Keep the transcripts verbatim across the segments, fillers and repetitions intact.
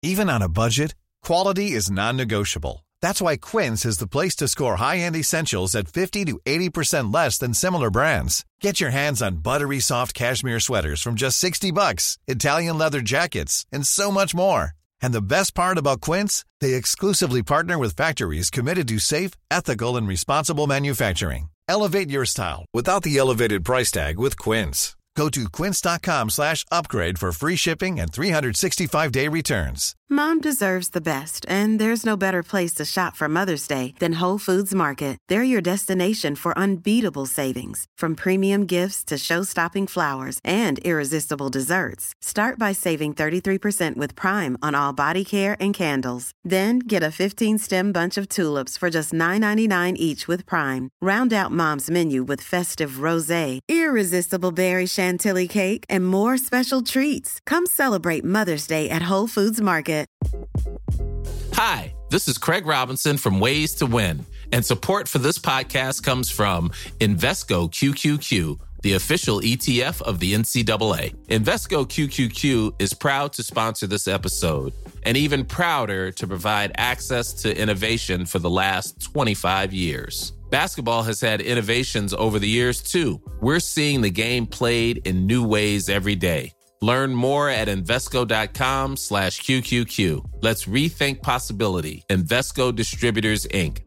Even on a budget, quality is non-negotiable. That's why Quince is the place to score high-end essentials at fifty to eighty percent less than similar brands. Get your hands on buttery soft cashmere sweaters from just sixty bucks, Italian leather jackets, and so much more. And the best part about Quince, they exclusively partner with factories committed to safe, ethical, and responsible manufacturing. Elevate your style without the elevated price tag with Quince. Go to quince.com slash upgrade for free shipping and three sixty-five day returns. Mom deserves the best, and there's no better place to shop for Mother's Day than Whole Foods Market. They're your destination for unbeatable savings, from premium gifts to show-stopping flowers and irresistible desserts. Start by saving thirty-three percent with Prime on all body care and candles. Then get a fifteen-stem bunch of tulips for just nine ninety-nine each with Prime. Round out Mom's menu with festive rosé, irresistible berry chantilly cake, and more special treats. Come celebrate Mother's Day at Whole Foods Market. Hi, this is Craig Robinson from Ways to Win, and support for this podcast comes from Invesco Q Q Q, the official E T F of the N C double A. Invesco Q Q Q is proud to sponsor this episode, and even prouder to provide access to innovation for the last twenty-five years. Basketball has had innovations over the years, too. We're seeing the game played in new ways every day. Learn more at Invesco.com slash QQQ. Let's rethink possibility. Invesco Distributors, Incorporated.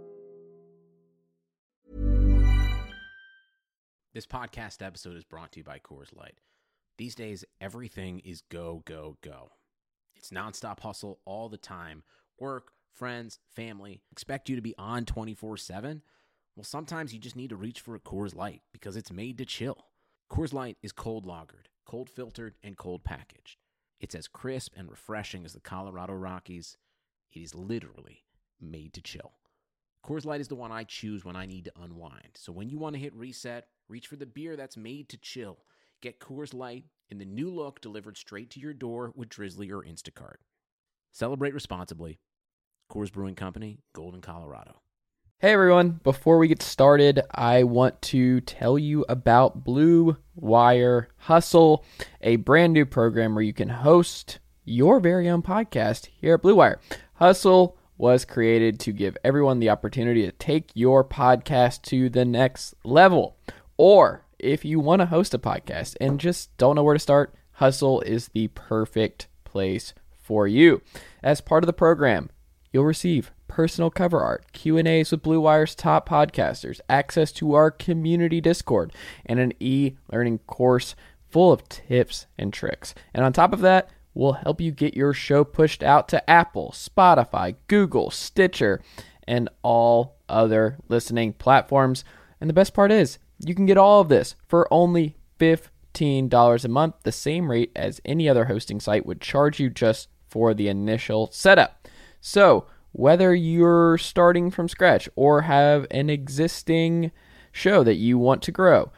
This podcast episode is brought to you by Coors Light. These days, everything is go, go, go. It's nonstop hustle all the time. Work, friends, family, expect you to be on twenty-four seven. Well, sometimes you just need to reach for a Coors Light because it's made to chill. Coors Light is cold lagered, cold filtered, and cold packaged. It's as crisp and refreshing as the Colorado Rockies. It is literally made to chill. Coors Light is the one I choose when I need to unwind. So when you want to hit reset, reach for the beer that's made to chill. Get Coors Light in the new look delivered straight to your door with Drizzly or Instacart. Celebrate responsibly. Coors Brewing Company, Golden, Colorado. Hey everyone, before we get started, I want to tell you about Blue Wire Hustle, a brand new program where you can host your very own podcast here at Blue Wire. Hustle was created to give everyone the opportunity to take your podcast to the next level. Or if you want to host a podcast and just don't know where to start, Hustle is the perfect place for you. As part of the program, you'll receive personal cover art, Q and A's with Blue Wire's top podcasters, access to our community Discord, and an e-learning course full of tips and tricks. And on top of that, we'll help you get your show pushed out to Apple, Spotify, Google, Stitcher, and all other listening platforms. And the best part is, you can get all of this for only fifteen dollars a month, the same rate as any other hosting site would charge you just for the initial setup. So, whether you're starting from scratch or have an existing show that you want to grow,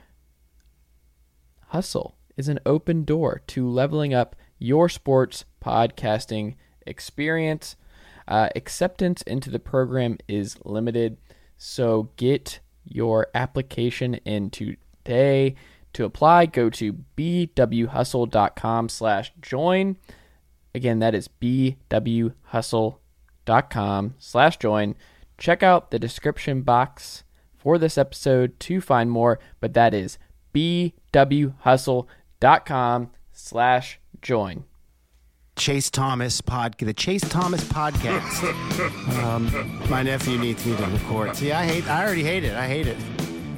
Hustle is an open door to leveling up your sports podcasting experience. Uh, acceptance into the program is limited, so get your application in today. To apply, go to bwhustle.com slash join. Again, that is bwhustle.com dot com slash join. Check out the description box for this episode to find more, but that is bwhustle.com slash join. Chase Thomas pod, the Chase Thomas podcast. um, my nephew needs me to record. See, I hate. I already hate it. I hate it.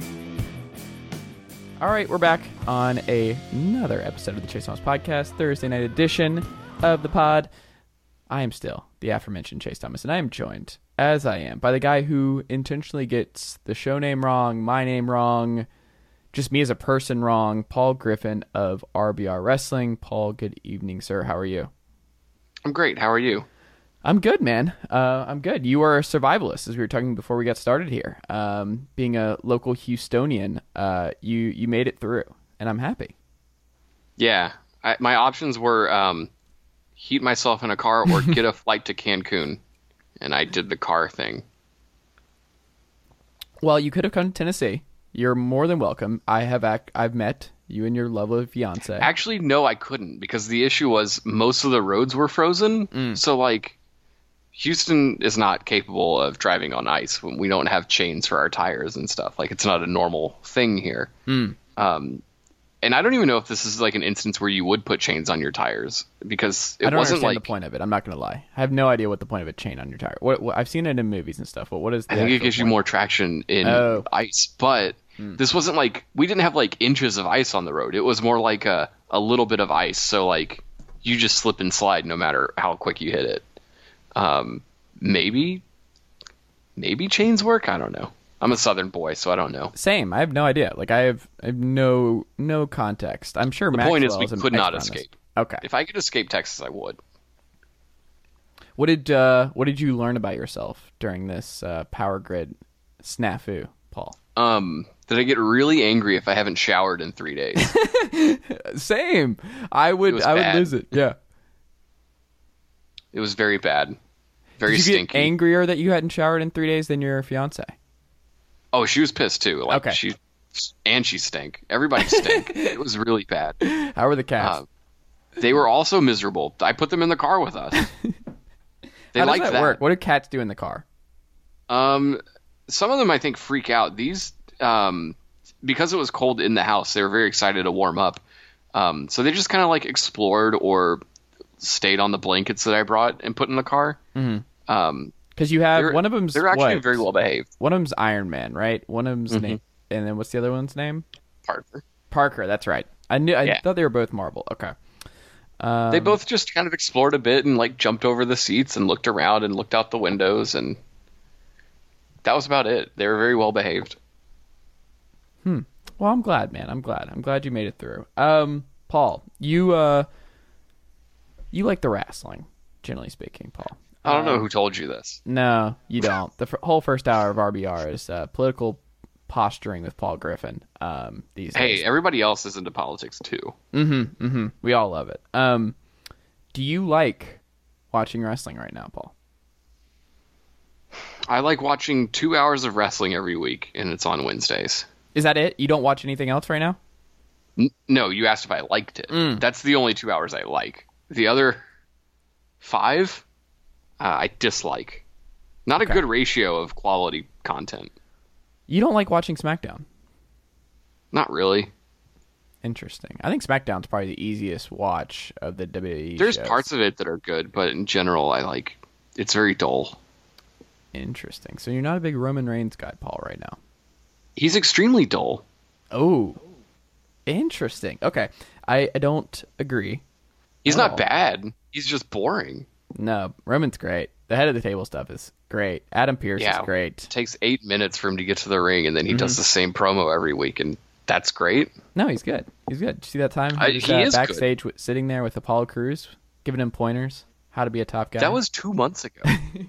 All right, we're back on a, another episode of the Chase Thomas podcast, Thursday night edition of the pod. I am still the aforementioned Chase Thomas, and I am joined, as I am, by the guy who intentionally gets the show name wrong, my name wrong, just me as a person wrong, Paul Griffin of R B R Wrestling. Paul, good evening, sir. How are you? I'm great. How are you? I'm good, man. Uh, I'm good. You are a survivalist, as we were talking before we got started here. Um, being a local Houstonian, uh, you, you made it through, and I'm happy. Yeah. I, my options were... Um, heat myself in a car or get a flight to Cancun. And I did the car thing. Well, you could have come to Tennessee. You're more than welcome. I have ac- I've met You and your lovely fiance. Actually, no, I couldn't because the issue was most of the roads were frozen. Mm. So, like, Houston is not capable of driving on ice when we don't have chains for our tires and stuff. Like, it's not a normal thing here. Mm. Um, and I don't even know if this is like an instance where you would put chains on your tires because it I don't wasn't understand like the point of it. I'm not going to lie. I have no idea what the point of a chain on your tire. What, what I've seen it in movies and stuff, but what is? The I think it actual gives you point? more traction in Oh. ice, but Hmm. this wasn't like we didn't have like inches of ice on the road. It was more like a a little bit of ice. So like you just slip and slide no matter how quick you hit it. Um, maybe, maybe chains work. I don't know. I'm a Southern boy, so I don't know. Same. I have no idea. Like I have, I have no no context. I'm sure. The Maxwell point is we an could not expert on this. escape. Okay. If I could escape Texas, I would. What did uh, what did you learn about yourself during this uh, power grid snafu, Paul? Um, did I get really angry if I haven't showered in three days? Same. I would. was I would bad. lose it. Yeah. It was very bad, very Did you stinky. get angrier that you hadn't showered in three days than your fiance? Oh, she was pissed too. Like Okay. she and she stank. Everybody stank. It was really bad. How were the cats? Uh, they were also miserable. I put them in the car with us. They How does like that, that. work? What do cats do in the car? Um, some of them I think freak out. These, um, because it was cold in the house, they were very excited to warm up. Um, so they just kind of like explored or stayed on the blankets that I brought and put in the car. Mm-hmm. Um, Because you have they're, one of them's they're actually what? very well behaved. One of them's Iron Man, right? One of them's Mhm. name, and then what's the other one's name? Parker. Parker. That's right. I knew. I Yeah. thought they were both Marvel. Okay. Um, They both just kind of explored a bit and like jumped over the seats and looked around and looked out the windows, and that was about it. They were very well behaved. Well, I'm glad, man. I'm glad. I'm glad you made it through. Um, Paul, you uh, you like the wrestling, generally speaking, Paul. I don't know Um, who told you this. No, you don't. The f- whole first hour of R B R is uh, political posturing with Paul Griffin. Um, these Hey, days. everybody else is into politics too. Mm-hmm. Mm-hmm. We all love it. Um, do you like watching wrestling right now, Paul? I like watching two hours of wrestling every week, and it's on Wednesdays. Is that it? You don't watch anything else right now? N- no, you asked if I liked it. Mm. That's the only two hours I like. The other five, uh, I dislike. Not Okay. a good ratio of quality content. You don't like watching SmackDown? Not really. Interesting. I think SmackDown's probably the easiest watch of the W W E There's shows. parts of it that are good, but in general, I like. It's very dull. Interesting. So you're not a big Roman Reigns guy, Paul, right now. He's extremely dull. Oh, interesting. Okay, I, I don't agree. He's at not all. bad. He's just boring. No, Roman's great. The head of the table stuff is great. Adam Pearce Yeah. is great. It takes eight minutes for him to get to the ring, and then he Mm-hmm. does the same promo every week, and that's great. No, he's good. He's good. Did you see that time I- he was he uh, is good. backstage w- sitting there with Apollo Crews, giving him pointers how to be a top guy? That was two months ago.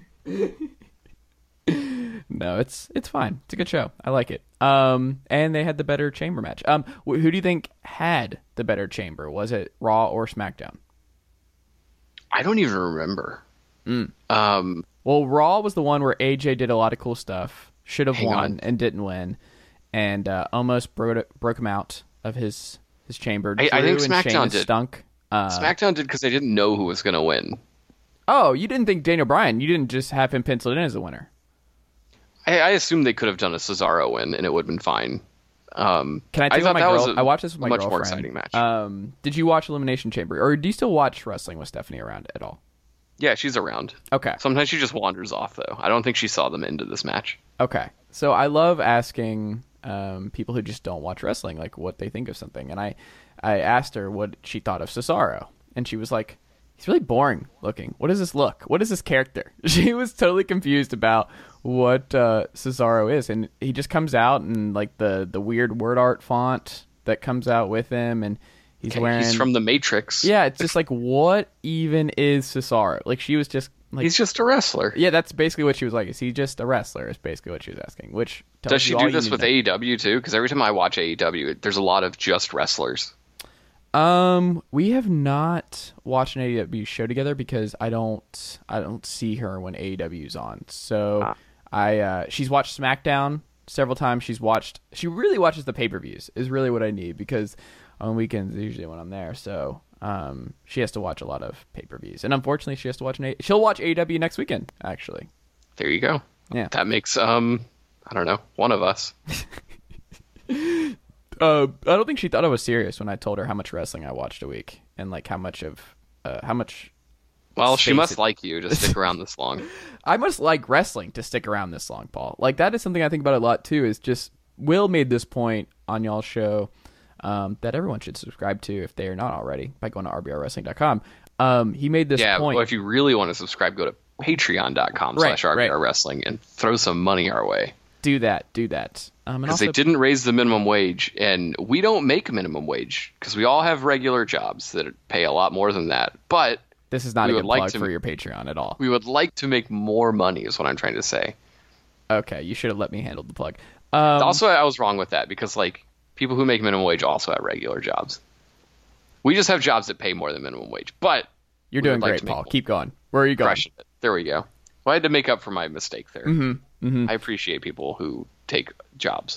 No, it's it's fine. It's a good show. I like it. Um, and they had the better chamber match. Um, wh- who do you think had the better chamber? Was it Raw or SmackDown? I don't even remember. Mm. Um, Well, Raw was the one where A J did a lot of cool stuff, should have Hang won on. and didn't win, and uh, almost broke broke him out of his his chamber. I- I Drew think and SmackDown Sheamus did. stunk. Uh, SmackDown did because they didn't know who was going to win. oh, you didn't think Daniel Bryan? You didn't just have him penciled in as the winner? I, I assumed they could have done a Cesaro win, and it would have been fine. Um, Can I tell you thought what my that was girl? a I watched this with my much girlfriend. more exciting match. Um, did you watch Elimination Chamber, or do you still watch wrestling with Stephanie around at all? yeah, she's around. Okay. Sometimes she just wanders off, though. I don't think she saw them into this match. Okay. So I love asking um, people who just don't watch wrestling, like, what they think of something. And I, I asked her what she thought of Cesaro. And she was like, he's really boring looking. What does this look? What is this character? She was totally confused about what uh, Cesaro is. And he just comes out in, like, the, the weird word art font that comes out with him. And he's Okay, wearing... He's from the Matrix. Yeah, it's just like, what even is Cesaro? Like, she was just... like, He's just a wrestler. yeah, that's basically what she was like. Is he just a wrestler? Is basically what she was asking. Which tells Does she you all do you this need with to know. A E W, too? Because every time I watch A E W, there's a lot of just wrestlers. Um, we have not watched an A E W show together because I don't, I don't see her when A E W's on. So Ah. I, uh, she's watched SmackDown several times. She's watched, she really watches the pay per views. Is really what I need because On weekends usually when I'm there, so um, she has to watch a lot of pay-per-views, and unfortunately, she has to watch an. A- She'll watch A E W next weekend, actually. There you go. Yeah, that makes um, I don't know, one of us. uh, I don't think she thought I was serious when I told her how much wrestling I watched a week, and like how much of uh, how much. Well, she must it- like you to stick around this long. I must like wrestling to stick around this long, Paul. Like that is something I think about a lot too. Is just Will made this point on y'all's show. Um, that everyone should subscribe to if they are not already by going to r b r wrestling dot com. Um, he made this yeah, point. well, if you really want to subscribe, go to patreon.com Right, slash RBR Wrestling and throw some money our way. Do that, do that. Um, and Because also, they didn't raise the minimum wage, and we don't make minimum wage because we all have regular jobs that pay a lot more than that. But this is not we a would good like plug to- for your Patreon at all. we would like to make more money is what I'm trying to say. Okay, you should have let me handle the plug. Um, Also, I was wrong with that because like people who make minimum wage also have regular jobs. We just have jobs that pay more than minimum wage. But you're we doing would like great, to make Paul. more. Keep going. Where are you going? Crushing it. There we go. Well, I had to make up for my mistake there. Mm-hmm, mm-hmm. I appreciate people who take jobs.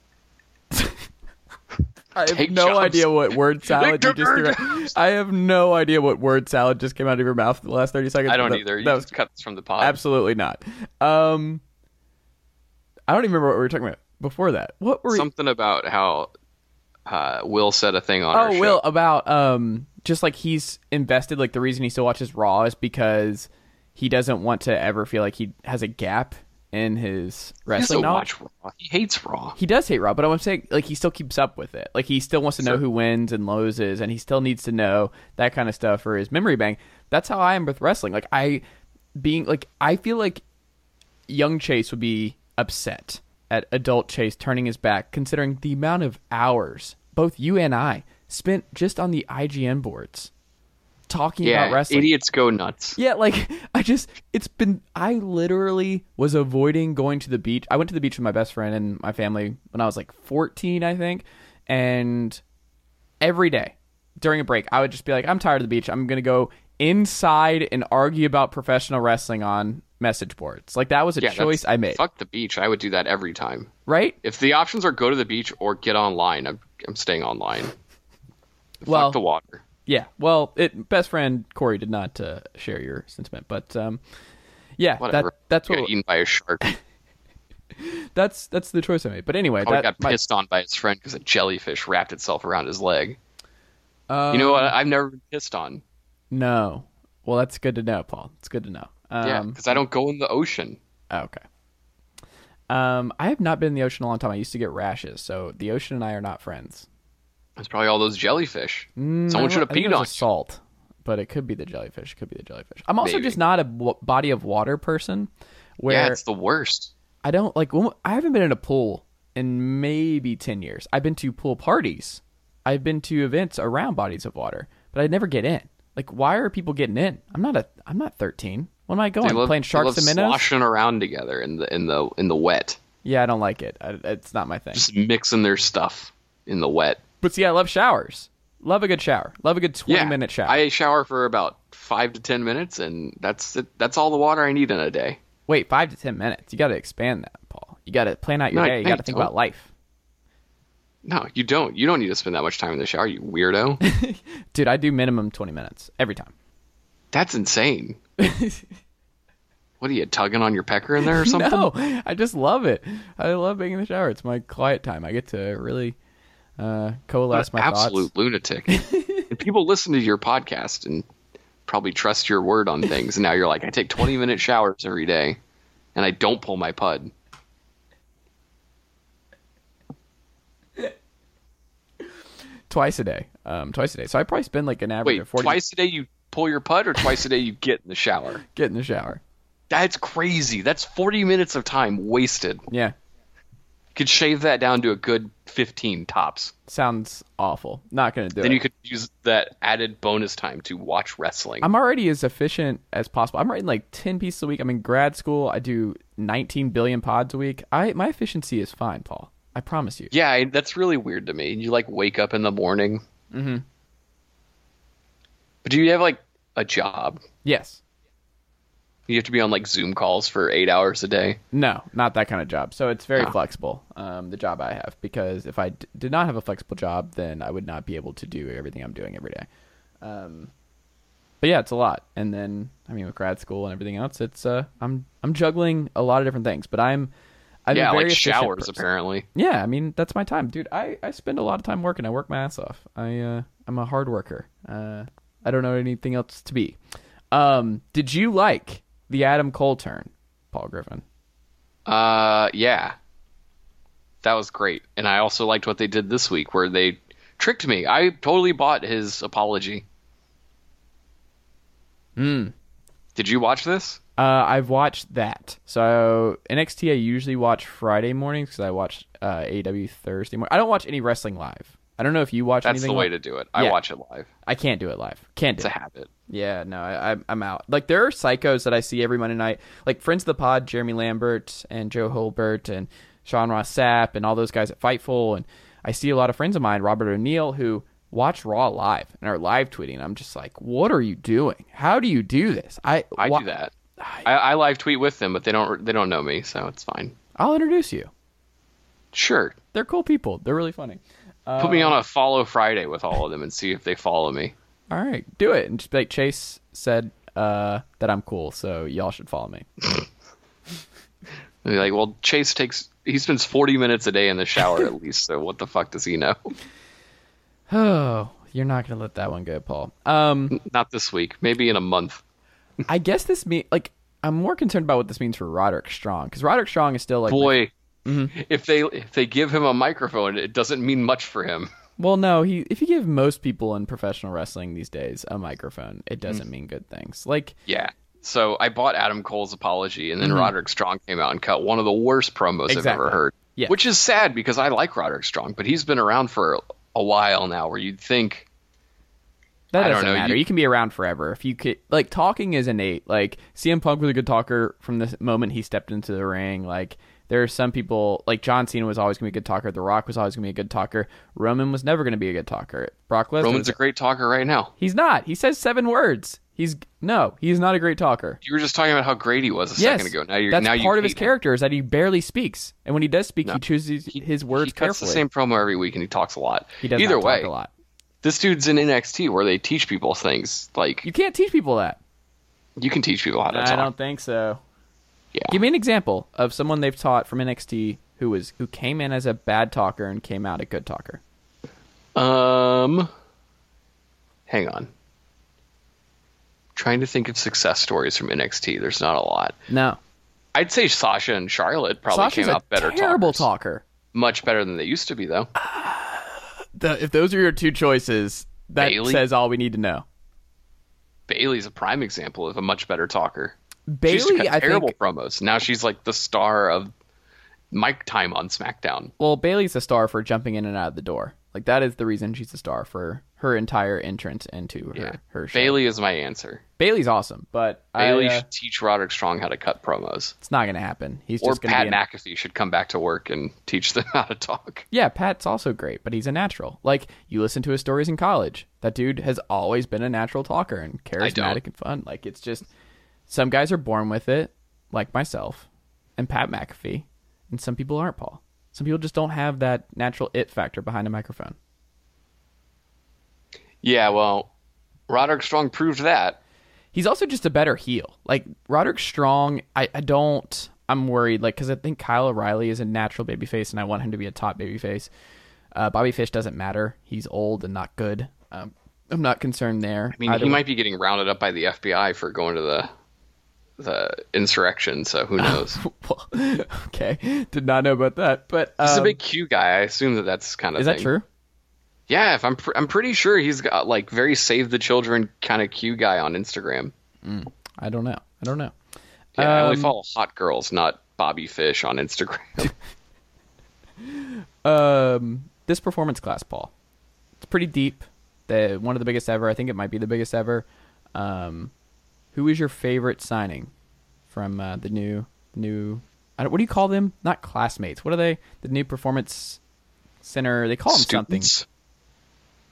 I have Take no jobs. idea what word salad you just threw. out. I have no idea what word salad just came out of your mouth in the last thirty seconds. I don't That- either. You That can was cut this from the pod. absolutely not. Um, I don't even remember what we were talking about before that. What were we? Something about how uh, Will said a thing on our Oh, show. Will, about um, just like he's invested. Like the reason he still watches Raw is because he doesn't want to ever feel like he has a gap in his He wrestling doesn't knowledge. watch Raw. He hates Raw. He does hate Raw, but I'm saying like he still keeps up with it. Like he still wants to know Sure. who wins and loses, and he still needs to know that kind of stuff for his memory bank. That's how I am with wrestling. Like I, being like I feel like young Chase would be upset at adult Chase turning his back, considering the amount of hours both you and I spent just on the I G N boards talking Yeah, about wrestling. idiots go nuts. Yeah, like I just it's been I literally was avoiding going to the beach. I went to the beach with my best friend and my family when I was like fourteen, I think, and every day during a break, I would just be like, I'm tired of the beach. I'm going to go inside and argue about professional wrestling on message boards. Like that was a Yeah, choice that's- I made, Fuck the beach. I would do that every time. right? If the options are go to the beach or get online, I'm, I'm staying online. Well, Fuck the water. Yeah, well, it best friend Corey did not uh, share your sentiment, but um, yeah, Whatever. that that's Got what eaten by a shark. that's that's the choice I made. But anyway, Probably that got my- pissed on by his friend because a jellyfish wrapped itself around his leg. um, You know what? I've never been pissed on. No. Well, that's good to know, Paul. It's good to know. Um, Yeah, because I don't go in the ocean. oh, okay. Um, I have not been in the ocean in a long time. I used to get rashes, so the ocean and I are not friends. It's probably all those jellyfish. Mm, Someone I should have I think peed it was on a you. salt, but it could be the jellyfish. It could be the jellyfish. I'm also Maybe. just not a w- body of water person. Where Yeah, it's the worst. I don't like. when- I haven't been in a pool in maybe ten years. I've been to pool parties. I've been to events around bodies of water, but I never get in. Like, why are people getting in? I'm not a. I'm not thirteen. What am I going? They love, Playing they sharks love and minnows? sloshing around together in the in the in the wet, Yeah, I don't like it. I, it's not my thing. just mixing their stuff in the wet. But see, I love showers. Love a good shower. Love a good twenty yeah, minute shower. I shower for about five to ten minutes, and that's it. That's all the water I need in a day. Wait, five to ten minutes. You got to expand that, Paul. You got to plan out your No, day. You I got to think don't. about life. No, you don't. You don't need to spend that much time in the shower, you weirdo. Dude, I do minimum twenty minutes every time. That's insane. What are you tugging on your pecker in there or something? No, I just love it. I love being in the shower. It's my quiet time. I get to really uh, coalesce What my an absolute thoughts. lunatic. And people listen to your podcast and probably trust your word on things. And now you're like, I take twenty minute showers every day, and I don't pull my pud. Twice a day. Um, twice a day. So I probably spend like an average Wait, of forty. twice a day you pull your pud, or twice a day you get in the shower? Get in the shower. That's crazy. That's forty minutes of time wasted. Yeah. You could shave that down to a good fifteen tops. Sounds awful. Not gonna do Then it. you could use that added bonus time to watch wrestling. I'm already as efficient as possible. I'm writing like ten pieces a week. I'm in grad school. I do nineteen billion pods a week. I my efficiency is fine, Paul. I promise you. Yeah, I- that's really weird to me. You like wake up in the morning. Mm-hmm. But do you have like a job? Yes. You have to be on like Zoom calls for eight hours a day. No, not that kind of job. So it's very Oh. flexible, um, the job I have, because if I d- did not have a flexible job, then I would not be able to do everything I'm doing every day. Um, but yeah, it's a lot. And then, I mean, with grad school and everything else, it's uh, I'm I'm juggling a lot of different things. But I'm, I'm yeah, a very like efficient showers person. apparently. Yeah, I mean, that's my time, dude. I, I spend a lot of time working. I work my ass off. I uh, I'm a hard worker. Uh, I don't know anything else to be. Um, did you like the Adam Cole turn, Paul Griffin? Uh, yeah, that was great. And I also liked what they did this week, where they tricked me. I totally bought his apology. Hmm. Did you watch this? Uh, I've watched that. So N X T I usually watch Friday mornings because I watch uh, A E W Thursday morning. I don't watch any wrestling live. I don't know if you watch That's anything. the way li- to do it. I Yeah. watch it live. I can't do it live. Can't do It's a it. habit. Yeah, no, I, I'm I'm out. Like there are psychos that I see every Monday night, like friends of the pod, Jeremy Lambert and Joe Holbert and Sean Ross Sapp and all those guys at Fightful, and I see a lot of friends of mine, Robert O'Neill, who watch Raw live and are live tweeting. I'm just like, what are you doing? How do you do this? I I wha- do that. I, I live tweet with them, but they don't they don't know me, so it's fine. I'll introduce you. Sure. They're cool people. They're really funny. Put me on a follow Friday with all of them and see if they follow me. All right, do it. And just be like, Chase said uh, that I'm cool, so y'all should follow me. And be like, well, Chase takes he spends forty minutes a day in the shower at least, so what the fuck does he know? Oh, you're not gonna let that one go, Paul. Um, Not this week. Maybe in a month. I guess this mean like I'm more concerned about what this means for Roderick Strong, because Roderick Strong is still like, Boy, Mm-hmm. if they if they give him a microphone, it doesn't mean much for him. well, no, he if you give most people in professional wrestling these days a microphone, it Mm. doesn't mean good things. Like, Yeah. So I bought Adam Cole's apology, and then Mm-hmm. Roderick Strong came out and cut one of the worst promos I've Exactly. ever heard. Yeah. Which is sad because I like Roderick Strong, but he's been around for a while now. Where you'd think, that I don't doesn't know, matter. you- You can be around forever if you could. Like, talking is innate. Like, C M Punk was a good talker from the moment he stepped into the ring. Like, there are some people, like John Cena was always going to be a good talker. The Rock was always going to be a good talker. Roman was never going to be a good talker. Brock Lesnar. Roman's a great talker right now. He's not. He says seven words. He's no. He's not a great talker. You were just talking about how great he was a Yes, second ago. Now you're that's now you part of his hate him. character is that he barely speaks, and when he does speak, No. he chooses He- his words He cuts carefully. the same promo every week, and he talks a lot. He does Either not way, talk a lot. this dude's in N X T where they teach people things. Like You can't teach people that. you can teach people how to I talk. don't think so. Yeah. Give me an example of someone they've taught from N X T who was who came in as a bad talker and came out a good talker. Um, hang on. Trying to think of success stories from N X T. There's not a lot. No, I'd say Sasha and Charlotte probably Sasha's came a out better terrible talkers. talker. Much better than they used to be, though. The, if those are your two choices, that Bayley? says all we need to know. Bailey's a prime example of a much better talker. she used to Bayley, cut I terrible think. promos. Now she's like the star of mic time on SmackDown. Well, Bailey's a star for jumping in and out of the door. Like that is the reason she's a star for her entire entrance into her Yeah. her show. Bailey is my answer. Bailey's awesome, but Bailey I, uh, should teach Roderick Strong how to cut promos. it's not going to happen. He's Or just going to Pat be an, McAfee should come back to work and teach them how to talk. Yeah, Pat's also great, but he's a natural. Like you listen to his stories in college. That dude has always been a natural talker and don't. charismatic and fun. Like it's just some guys are born with it, like myself and Pat McAfee, and some people aren't, Paul. Some people just don't have that natural it factor behind a microphone. Yeah, well, Roderick Strong proved that. He's also just a better heel. Like Roderick Strong, I, I don't. I'm worried, like, because I think Kyle O'Reilly is a natural babyface, and I want him to be a top babyface. Uh, Bobby Fish doesn't matter. He's old and not good. Um, I'm not concerned there. I mean, Either he way- might be getting rounded up by the F B I for going to the the insurrection, so who knows? Well, okay, did not know about that. But um, He's a big Q guy. I assume that that's kind of is thing. that true? Yeah, if I'm pr- I'm pretty sure he's got like very save the children kind of Q guy on Instagram. I don't know. I don't know. Yeah, I only Um, follow hot girls, not Bobby Fish on Instagram. Um, this performance class, Paul, it's pretty deep. The one of the biggest ever. I think it might be the biggest ever. Um, who is your favorite signing from uh, the new new? I don't, what do you call them? Not classmates. What are they? The new performance center. They call them something. Students?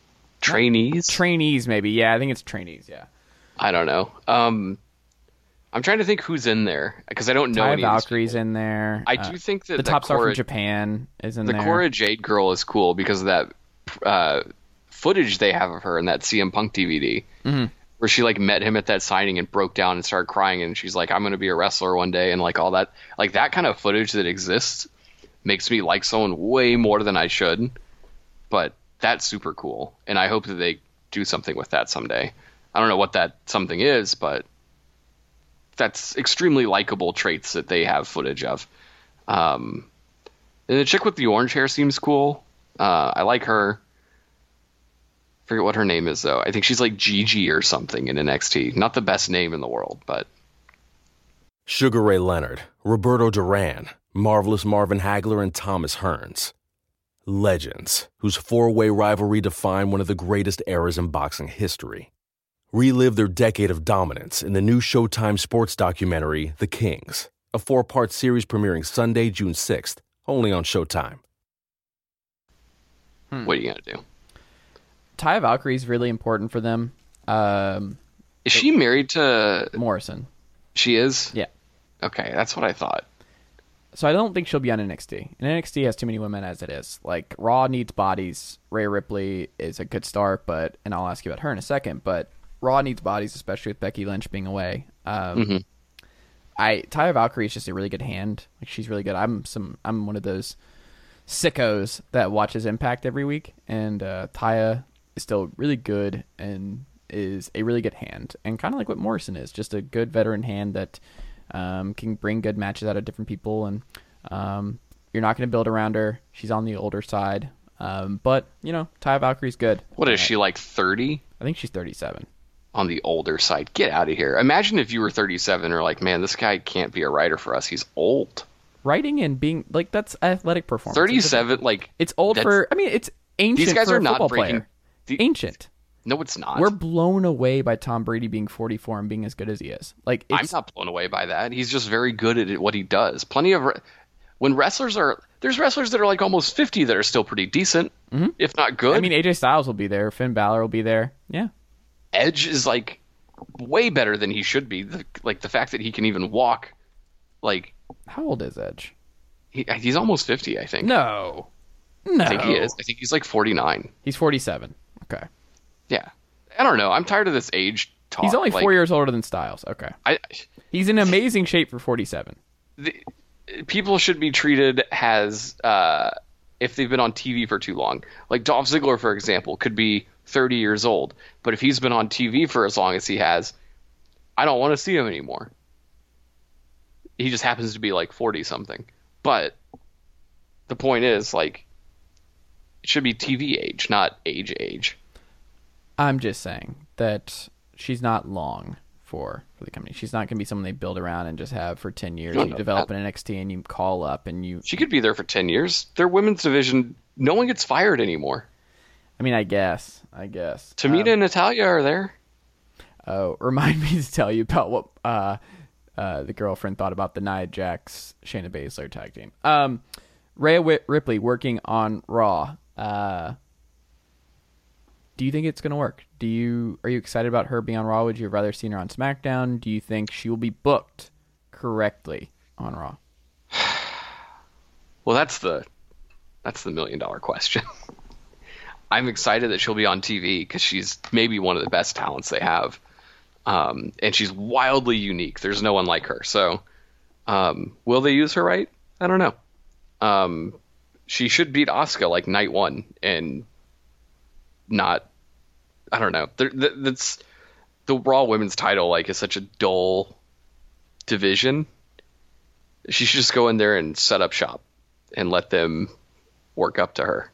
Trainees? Trainees, maybe. Yeah, I think it's trainees. Yeah. I don't know. Um, I'm trying to think who's in there because I don't know Taya any Valkyrie's in there. I Uh, do think that the the top star Cora, from Japan is in the there. Cora Jade girl is cool because of that uh, footage they have of her in that C M Punk D V D, mm-hmm. where she like met him at that signing and broke down and started crying, and she's like, "I'm going to be a wrestler one day," and like all that, like that kind of footage that exists makes me like someone way more than I should. But that's super cool, and I hope that they do something with that someday. I don't know what that something is, but that's extremely likable traits that they have footage of. Um, and the chick with the orange hair seems cool. Uh, I like her. Forget what her name is, though. I think she's like Gigi or something in N X T. Not the best name in the world, but... Sugar Ray Leonard, Roberto Duran, Marvelous Marvin Hagler, and Thomas Hearns. Legends, whose four-way rivalry defined one of the greatest eras in boxing history. Relive their decade of dominance in the new Showtime sports documentary, The Kings, a four-part series premiering Sunday, June sixth, only on Showtime. Hmm. What are you going to do? Taya Valkyrie is really important for them. Um, is she married to... Morrison. She is? Yeah. Okay, that's what I thought. So I don't think she'll be on N X T. And N X T has too many women as it is. Like, Raw needs bodies. Rhea Ripley is a good start, but... And I'll ask you about her in a second, but... Raw needs bodies, especially with Becky Lynch being away. Um, mm-hmm. I Taya Valkyrie is just a really good hand. Like she's really good. I'm some. I'm one of those sickos that watches Impact every week, and uh, Taya is still really good and is a really good hand, and kind of like what Morrison is, just a good veteran hand that um, can bring good matches out of different people. And um, you're not going to build around her. She's on the older side, um, but you know Taya Valkyrie's good. What is she, like thirty? I think she's thirty-seven. On the older side. Get out of here. Imagine if you were thirty-seven and are like, man, this guy can't be a writer for us. He's old. Writing and being like that's athletic performance. thirty-seven, like it's old for. I mean, it's ancient. These guys for are a not football breaking. Player. The, ancient. No, it's not. We're blown away by Tom Brady being forty-four and being as good as he is. Like it's, I'm not blown away by that. He's just very good at what he does. Plenty of when wrestlers are there's wrestlers that are like almost fifty that are still pretty decent, mm-hmm. if not good. I mean, A J Styles will be there. Finn Balor will be there. Yeah. Edge is like. Way better than he should be. The, like the fact that he can even walk. Like how old is Edge? He, he's almost fifty, I think. No, no. I think he is. I think he's like forty-nine. He's forty-seven. Okay. Yeah, I don't know. I'm tired of this age talk. He's only like, four years older than Styles. Okay. I. He's in amazing shape for forty-seven. The, people should be treated as uh, if they've been on T V for too long. Like Dolph Ziggler, for example, could be thirty years old, but if he's been on T V for as long as he has, I don't want to see him anymore. He just happens to be like forty something. But the point is, like, it should be T V age, not age age. I'm just saying that she's not long for for the company. She's not going to be someone they build around and just have for ten years. No, you no, develop an N X T and you call up and you... She could be there for ten years. Their women's division, no one gets fired anymore. I mean, I guess. I guess. Tamina um, and Natalya are there. Oh, remind me to tell you about what uh, uh, the girlfriend thought about the Nia Jax, Shayna Baszler tag team. Um, Rhea Whit- Ripley working on Raw. Uh, do you think it's going to work? Do you Are you excited about her being on Raw? Would you have rather seen her on SmackDown? Do you think she will be booked correctly on Raw? Well, that's the that's the million dollar question. I'm excited that she'll be on T V because she's maybe one of the best talents they have. Um, and she's wildly unique. There's no one like her. So um, will they use her right? I don't know. Um, she should beat Asuka like night one and not, I don't know. There, that's the Raw Women's title like is such a dull division. She should just go in there and set up shop and let them work up to her.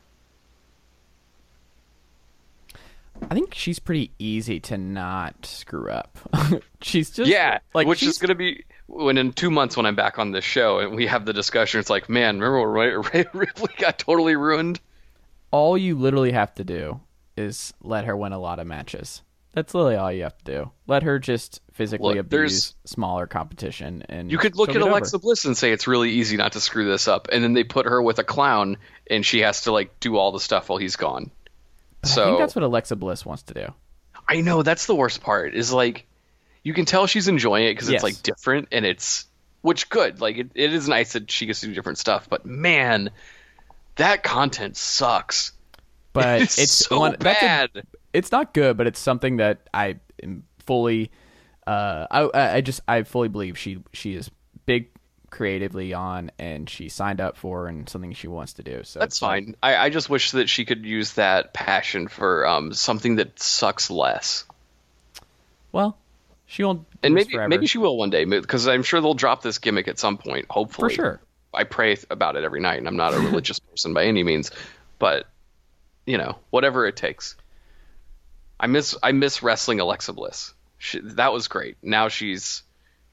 I think she's pretty easy to not screw up. She's just yeah, like which she's... is going to be when in two months when I'm back on this show and we have the discussion. It's like, man, remember when Ray, Ray Ripley got totally ruined? All you literally have to do is let her win a lot of matches. That's literally all you have to do. Let her just physically Look, abuse smaller competition, and you could look at Alexa over. Bliss and say it's really easy not to screw this up, and then they put her with a clown, and she has to like do all the stuff while he's gone. But so I think that's what Alexa Bliss wants to do. I know that's the worst part. Is like you can tell she's enjoying it because Yes. it's like different and it's which good. Like it, it is nice that she gets to do different stuff, but man, that content sucks. But it's, it's so one, that's a- bad. it's not good, but it's something that I am fully. Uh, I I just I fully believe she she is big creatively on, and she signed up for, and something she wants to do. So That's it's like- fine. I, I just wish that she could use that passion for um something that sucks less. well, she won't. do And this maybe forever. maybe she will one day because I'm sure they'll drop this gimmick at some point. Hopefully, for sure. I pray about it every night, and I'm not a religious person by any means, but you know, whatever it takes. I miss I miss wrestling Alexa Bliss. She, that was great. Now she's.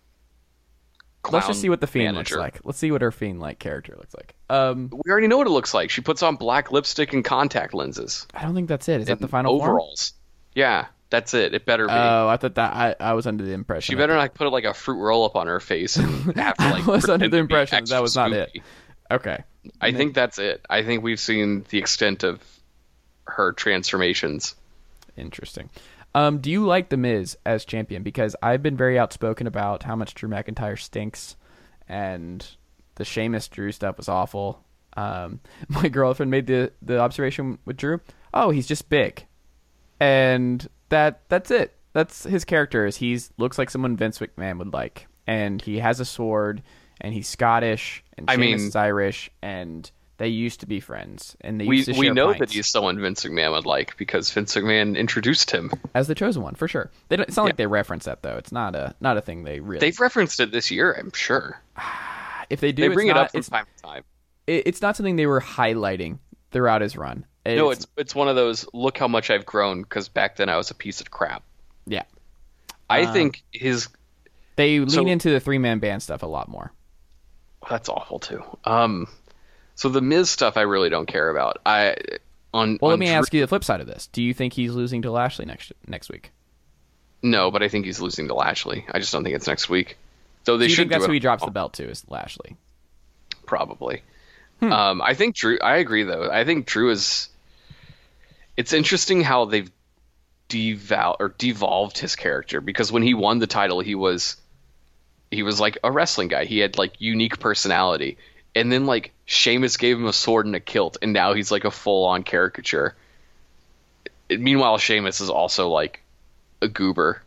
Let's just clown see what the Fiend manager. looks like. Let's see what her Fiend like character looks like. Um, We already know what it looks like. She puts on black lipstick and contact lenses. I don't think that's it. Is that and the final form? overalls? Yeah, that's it. It better be. Oh, I thought that I, I was under the impression. She that- better not put like a fruit roll up on her face and have to like. I was under pretend the to be impression that extra was not it. spooky. Okay. I think that's it. I think we've seen the extent of her transformations. Interesting. Um, do you like The Miz as champion? Because I've been very outspoken about how much Drew McIntyre stinks, and the Sheamus Drew stuff was awful. Um, my girlfriend made the, the observation with Drew. Oh, he's just big, and that that's it. That's his character. Is he's looks like someone Vince McMahon would like, and he has a sword, and he's Scottish, and I Sheamus mean- is Irish, and they used to be friends, and they We used to we share know pints. that he's someone Vince McMahon would like because Vince McMahon introduced him. as the chosen one for sure. They don't, it's not like Yeah. they reference that though. It's not a not a thing they really. They've referenced it this year, I'm sure. if they do, They it's bring it not, up from it's, time to time. it- it's not something they were highlighting throughout his run. No, it's it's one of those. Look how much I've grown because back then I was a piece of crap. yeah. I Um, think his They lean So- into the three man band stuff a lot more. that's awful too. Um, so the Miz stuff I really don't care about. I on Well, on let me Drew- ask you the flip side of this. Do you think he's losing to Lashley next next week? No, but I think he's losing to Lashley. I just don't think it's next week. Though they Do you should think that's do who it he drops now, the belt to? Is Lashley? probably. Hmm. Um, I think Drew. I agree though. I think Drew is. It's interesting how they've deval or devolved his character because when he won the title, he was he was like a wrestling guy. He had like unique personality, and then like Sheamus gave him a sword and a kilt, and now he's like a full on caricature. Meanwhile, Sheamus is also like a goober.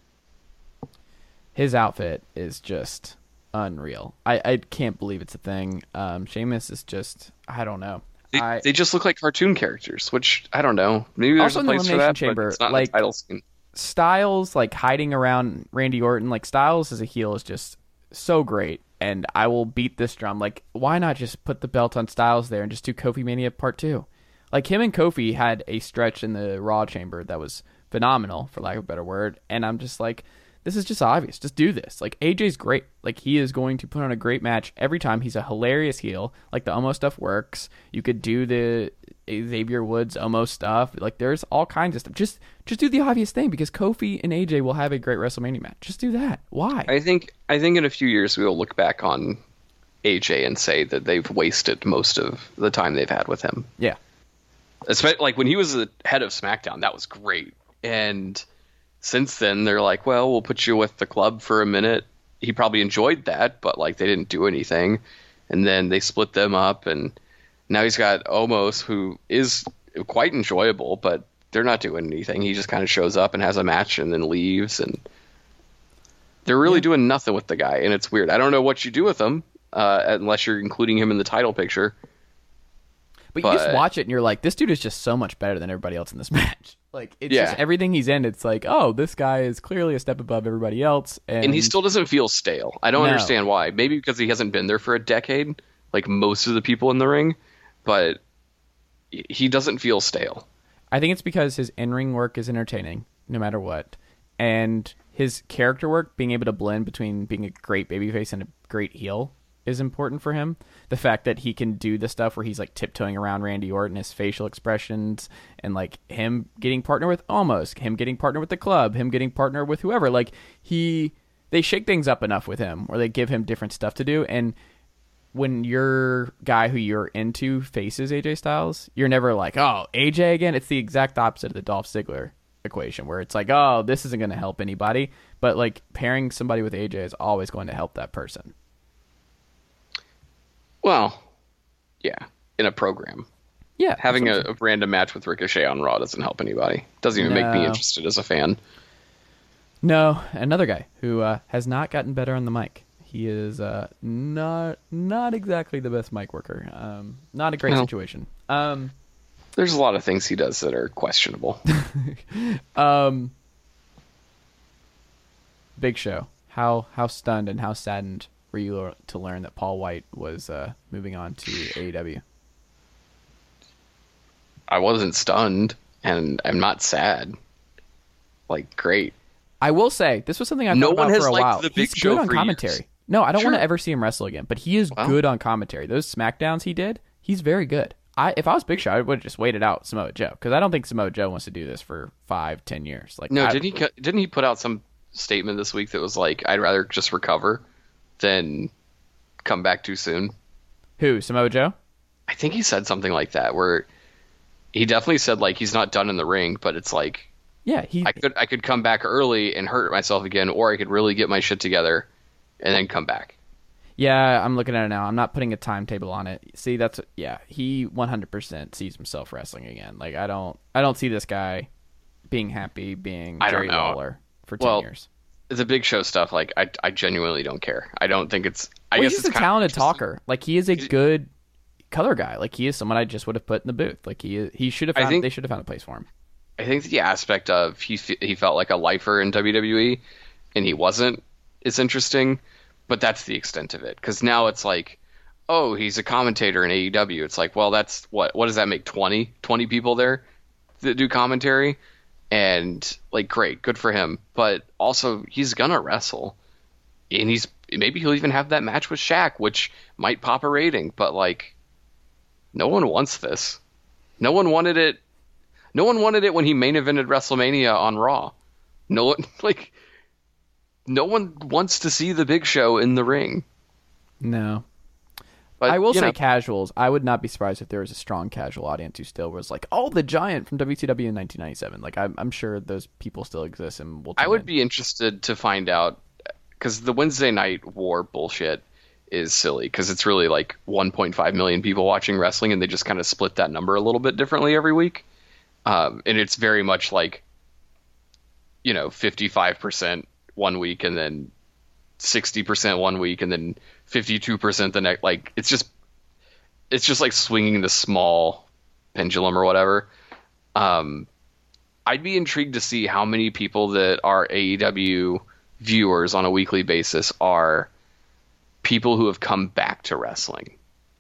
His outfit is just unreal. I, I can't believe it's a thing. Um, Sheamus is just I don't know. They, I, they just look like cartoon characters, which I don't know. Maybe there's Also a in the place for Elimination that, Chamber, but it's not like- in the title scene. Styles like hiding around Randy Orton, like Styles as a heel is just so great, and I will beat this drum. Like, why not just put the belt on Styles there and just do Kofi Mania Part Two? Like him and Kofi had a stretch in the Raw chamber that was phenomenal, for lack of a better word. And I'm just like, this is just obvious. Just do this. Like A J's great. Like he is going to put on a great match every time. He's a hilarious heel. Like the Omos stuff works. You could do the Xavier Woods Omos stuff. Like there's all kinds of stuff. Just just do the obvious thing because Kofi and A J will have a great WrestleMania match. Just do that. Why? I think I think in a few years we will look back on A J and say that they've wasted most of the time they've had with him. yeah. Especially like when he was the head of SmackDown, that was great. And since then, they're like, well, we'll put you with the club for a minute. He probably enjoyed that, but like they didn't do anything. And then they split them up, and now he's got Omos, who is quite enjoyable, but they're not doing anything. He just kind of shows up and has a match and then leaves, and they're really doing nothing with the guy, and it's weird. I don't know what you do with him uh, unless you're including him in the title picture. But you just But- watch it and you're like, this dude is just so much better than everybody else in this match. Like it's Yeah. just everything he's in. It's like, oh, this guy is clearly a step above everybody else, and, And he still doesn't feel stale. I don't No. understand why. Maybe because he hasn't been there for a decade, like most of the people in the ring, but he doesn't feel stale. I think it's because his in-ring work is entertaining, no matter what, and his character work, being able to blend between being a great babyface and a great heel, is important for him. The fact that he can do the stuff where he's like tiptoeing around Randy Orton, his facial expressions, and like him getting partner with Omos, him getting partner with the club, him getting partner with whoever. Like he, they shake things up enough with him, or they give him different stuff to do. And when your guy who you're into faces A J Styles, you're never like, oh, A J again. It's the exact opposite of the Dolph Ziggler equation, where it's like, oh, this isn't going to help anybody. But like pairing somebody with A J is always going to help that person. Well, yeah, in a program. Yeah. Having a, a random match with Ricochet on Raw doesn't help anybody. Doesn't even No. make me interested as a fan. No, another guy who uh, has not gotten better on the mic. He is uh, not not exactly the best mic worker. Um, not a great Well. situation. Um, There's a lot of things he does that are questionable. um, Big Show. How how stunned and how saddened were you to learn that Paul White was uh, moving on to A E W? I wasn't stunned, and I'm not sad. Like, great. I will say this was something I thought No about one has for a liked while. the Big He's Show good on for commentary. years. No, I don't want to Sure. ever see him wrestle again, but he is Well. good on commentary. Those SmackDowns he did, he's very good. I if I was Big Show, I would have just waited out Samoa Joe because I don't think Samoa Joe wants to do this for five, ten years. Like, No, I, didn't he? cu- Didn't he put out some statement this week that was like, "I'd rather just recover than come back too soon." Who Samoa Joe? I think he said something like that, where he definitely said like he's not done in the ring, but it's like Yeah, he. I could I could come back early and hurt myself again, or I could really get my shit together and then come back. Yeah, I'm looking at it now. I'm not putting a timetable on it. See, that's yeah. He one hundred percent sees himself wrestling again. Like I don't, I don't see this guy being happy being I don't Jerry know. Lawler for ten Well, years. The Big Show stuff, like I I genuinely don't care. I don't think it's. I Well, guess he's it's a kind of talented interesting. talker. Like he is a good color guy. Like he is someone I just would have put in the booth. Like he is, he should have I found. think- They should have found a place for him. I think the aspect of he fe- he felt like a lifer in W W E, and he wasn't, is interesting, but that's the extent of it. Because now it's like, oh, he's a commentator in A E W. It's like, well, that's what what does that make? twenty, twenty people there that do commentary, and like, great, good for him. But also, he's gonna wrestle, and he's maybe he'll even have that match with Shaq, which might pop a rating. But like, no one wants this. No one wanted it. No one wanted it when he main evented WrestleMania on Raw. No one like no one wants to see the Big Show in the ring. No, But, I will you say know, casuals. I would not be surprised if there was a strong casual audience who still was like, "Oh, the Giant from W C W in nineteen ninety-seven." Like I'm, I'm sure those people still exist and will. I tune would in. be interested to find out, because the Wednesday Night War bullshit is silly, because it's really like one point five million people watching wrestling, and they just kind of split that number a little bit differently every week. Um, and it's very much like, you know, fifty-five percent one week and then sixty percent one week and then fifty-two percent the next. Like, it's just, it's just like swinging the small pendulum or whatever. Um, I'd be intrigued to see how many people that are A E W viewers on a weekly basis are people who have come back to wrestling.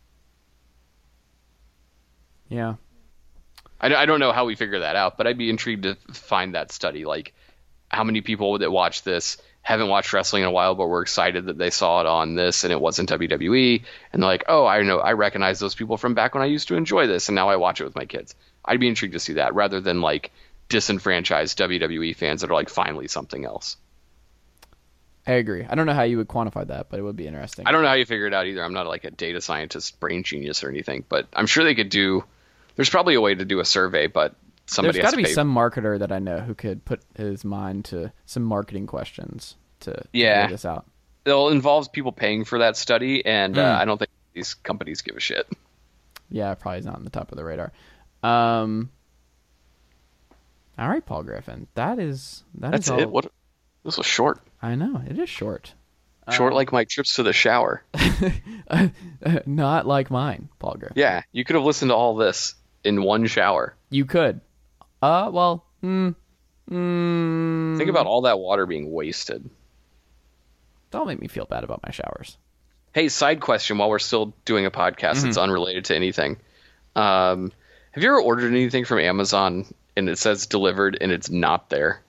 Yeah. I, I don't know how we figure that out, but I'd be intrigued to find that study. Like, how many people that watch this haven't watched wrestling in a while, but were excited that they saw it on this and it wasn't W W E, and they're like, oh, I know, I recognize those people from back when I used to enjoy this, and now I watch it with my kids. I'd be intrigued to see that, rather than like disenfranchised W W E fans that are like, finally something else. I agree. I don't know how you would quantify that, but it would be interesting. I don't know how you figure it out either. I'm not like a data scientist, brain genius or anything, but I'm sure they could do. There's probably a way to do a survey, but somebody There's has got to to be pay. some marketer that I know who could put his mind to some marketing questions to, to Yeah. figure this out. It'll involve people paying for that study, and Mm. uh, I don't think these companies give a shit. Yeah, probably is not on the top of the radar. Um. All right, Paul Griffin. That is that That's is all. it. What? This was short. I know it is short. Short like my trips to the shower. Not like mine, Paul Griffin. Yeah, you could have listened to all this in one shower. You could. Uh, well, mm, mm, Think about all that water being wasted. don't make me feel bad about my showers. Hey, side question while we're still doing a podcast that's unrelated to anything. Um, have you ever ordered anything from Amazon and it says delivered and it's not there?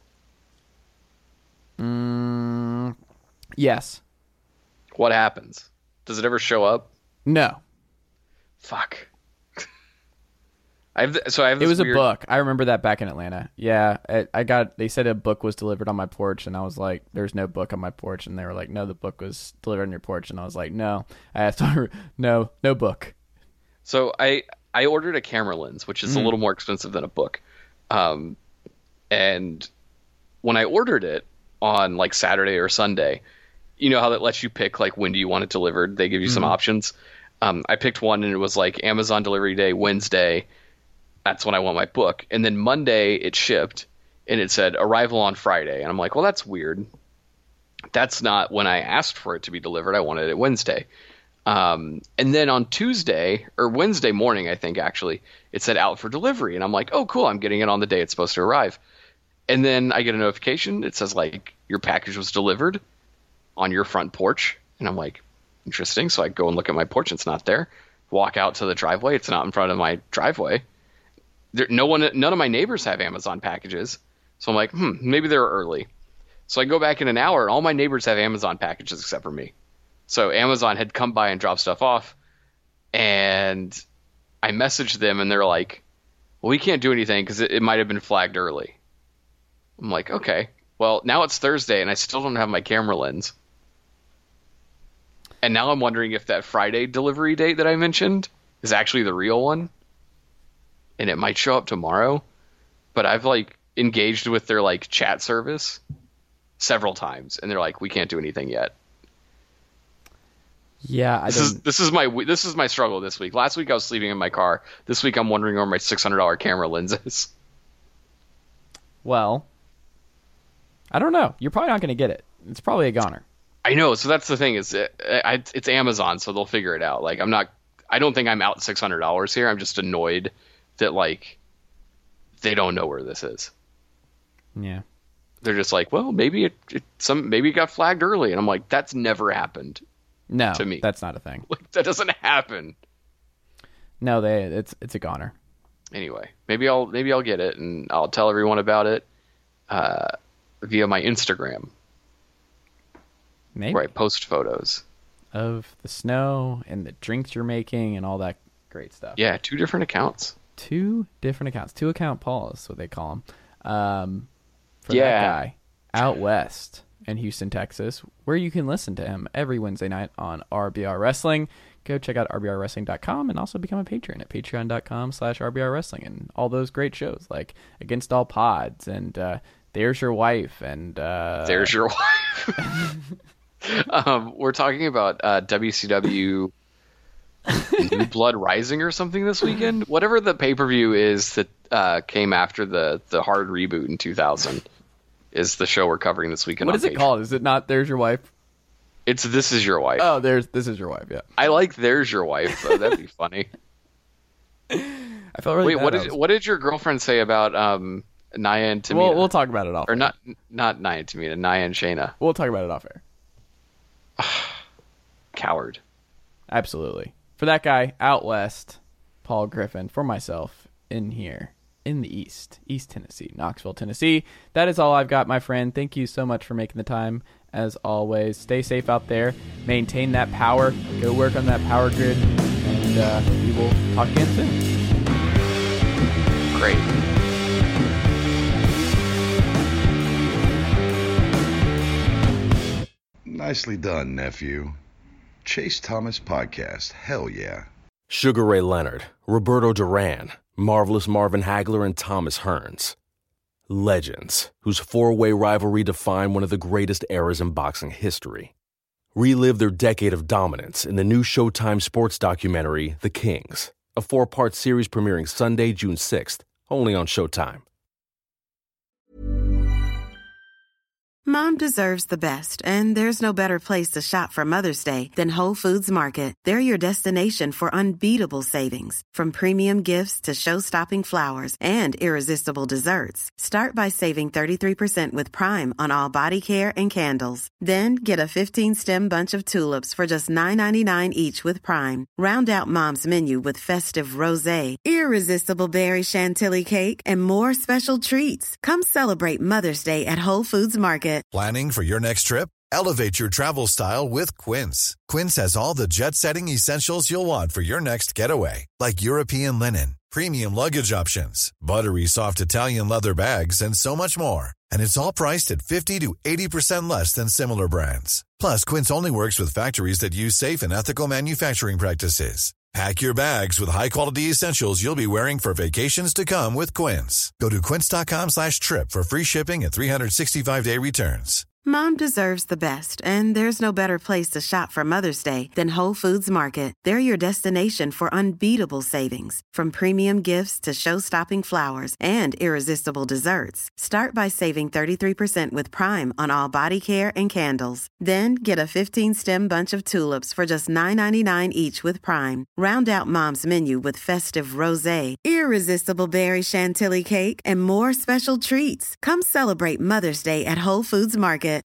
Mm, yes. What happens? Does it ever show up? No. Fuck. I have th- so I have It this was weird- a book. I remember that back in Atlanta. Yeah, I, I got. They said a book was delivered on my porch, and I was like, "There's no book on my porch." And they were like, "No, the book was delivered on your porch." And I was like, "No." I asked her, "No, no book." So I I ordered a camera lens, which is a little more expensive than a book. Um, and when I ordered it, on like Saturday or Sunday. You know how that lets you pick like when do you want it delivered? They give you mm-hmm. some options. Um, I picked one and it was like Amazon delivery day, Wednesday. That's when I want my book. And then Monday it shipped and it said arrival on Friday. And I'm like, well, that's weird. That's not when I asked for it to be delivered. I wanted it Wednesday. Um, and then on Tuesday or Wednesday morning, I think actually, it said out for delivery. And I'm like, oh, cool. I'm getting it on the day it's supposed to arrive. And then I get a notification. It says like your package was delivered on your front porch. And I'm like, interesting. So I go and look at my porch. It's not there. Walk out to the driveway. It's not in front of my driveway. There, no one, none of my neighbors have Amazon packages. So I'm like, hmm, maybe they're early. So I go back in an hour and all my neighbors have Amazon packages except for me. So Amazon had come by and dropped stuff off, and I messaged them and they're like, well, we can't do anything because it, it might have been flagged early. I'm like, okay, well, now it's Thursday and I still don't have my camera lens. And now I'm wondering if that Friday delivery date that I mentioned is actually the real one. And it might show up tomorrow. But I've like engaged with their like chat service several times and they're like, we can't do anything yet. Yeah, I this don't... is this is my this is my struggle this week. Last week I was sleeping in my car. This week I'm wondering where my six hundred dollars camera lens is. Well, I don't know. You're probably not going to get it. It's probably a goner. I know. So that's the thing is it, I, it's Amazon, so they'll figure it out. Like I'm not. I don't think I'm out six hundred dollars here. I'm just annoyed that like they don't know where this is. Yeah. They're just like, well, maybe it, it some maybe it got flagged early, and I'm like, that's never happened. No, to me, that's not a thing. Like that doesn't happen. No, they it's it's a goner. Anyway, maybe I'll maybe I'll get it and I'll tell everyone about it uh, via my Instagram. Maybe. Where I post photos of the snow and the drinks you're making and all that great stuff. Yeah, two different accounts. Two different accounts. Two account Paul is what they call him. Um, for yeah. that guy out west in Houston, Texas, where you can listen to him every Wednesday night on R B R Wrestling. Go check out R B R wrestling dot com and also become a patron at patreon dot com slash R B R Wrestling and all those great shows like Against All Pods and uh, There's Your Wife and uh, There's Your Wife. um, we're talking about uh, W C W New Blood Rising or something this weekend. Whatever the pay-per-view is that uh, came after the, the hard reboot in two thousand is the show we're covering this weekend. What is it called? Is it not There's Your Wife? It's This Is Your Wife. Oh, there's This Is Your Wife, yeah. I like There's Your Wife, though. That'd be funny. I felt really Wait, bad. what did was... what did your girlfriend say about um, Nia and Tamina? We'll, we'll talk about it off Or air. not, not Nia and Tamina, Nia and Shayna. We'll talk about it off air. Coward. Absolutely. For that guy out west, Paul Griffin, for myself, in here, in the East, East Tennessee, Knoxville, Tennessee. That is all I've got, my friend. Thank you so much for making the time, as always. Stay safe out there. Maintain that power. Go work on that power grid. And uh, we will talk again soon. Great. Nicely done, nephew. Chase Thomas Podcast. Hell yeah. Sugar Ray Leonard, Roberto Duran, Marvelous Marvin Hagler, and Thomas Hearns. Legends, whose four-way rivalry defined one of the greatest eras in boxing history. Relive their decade of dominance in the new Showtime sports documentary, The Kings, a four-part series premiering Sunday, June sixth, only on Showtime. Mom deserves the best, and there's no better place to shop for Mother's Day than Whole Foods Market. They're your destination for unbeatable savings, from premium gifts to show-stopping flowers and irresistible desserts. Start by saving thirty-three percent with Prime on all body care and candles. Then get a fifteen-stem bunch of tulips for just nine ninety-nine each with Prime. Round out Mom's menu with festive rosé, irresistible berry chantilly cake, and more special treats. Come celebrate Mother's Day at Whole Foods Market. Planning for your next trip? Elevate your travel style with Quince. Quince has all the jet-setting essentials you'll want for your next getaway, like European linen, premium luggage options, buttery soft Italian leather bags, and so much more. And it's all priced at fifty to eighty percent less than similar brands. Plus, Quince only works with factories that use safe and ethical manufacturing practices. Pack your bags with high-quality essentials you'll be wearing for vacations to come with Quince. Go to quince dot com slash trip for free shipping and three sixty-five day returns. Mom deserves the best, and there's no better place to shop for Mother's Day than Whole Foods Market. They're your destination for unbeatable savings, from premium gifts to show-stopping flowers and irresistible desserts. Start by saving thirty-three percent with Prime on all body care and candles. Then get a fifteen-stem bunch of tulips for just nine ninety-nine each with Prime. Round out Mom's menu with festive rosé, irresistible berry chantilly cake, and more special treats. Come celebrate Mother's Day at Whole Foods Market.